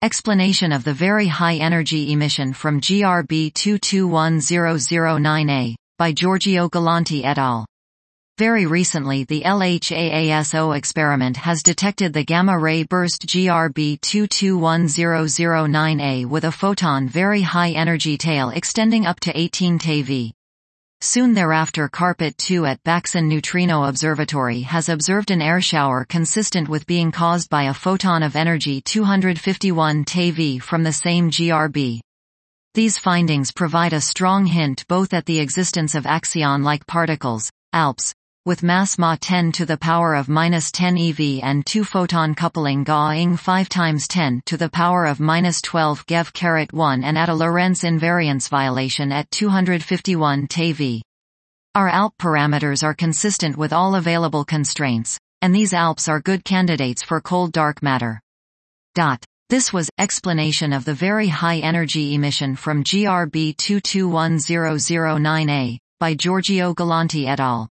Explanation of the very high energy emission from GRB 221009A, by Giorgio Galanti et al. Very recently the LHAASO experiment has detected the gamma-ray burst GRB 221009A with a photon very high energy tail extending up to 18 TeV. Soon thereafter Carpet 2 at Baksan Neutrino Observatory has observed an air shower consistent with being caused by a photon of energy 251 TeV from the same GRB. These findings provide a strong hint both at the existence of axion-like particles, ALPS, with mass Ma 10 to the power of -10 eV and 2-photon coupling Ga-ing 5 × 10 to the power of -12 GeV-1 and at a Lorentz invariance violation at 251 TeV. Our ALP parameters are consistent with all available constraints, and these ALPS are good candidates for cold dark matter. This was explanation of the very high energy emission from GRB 221009A, by Giorgio Galanti et al.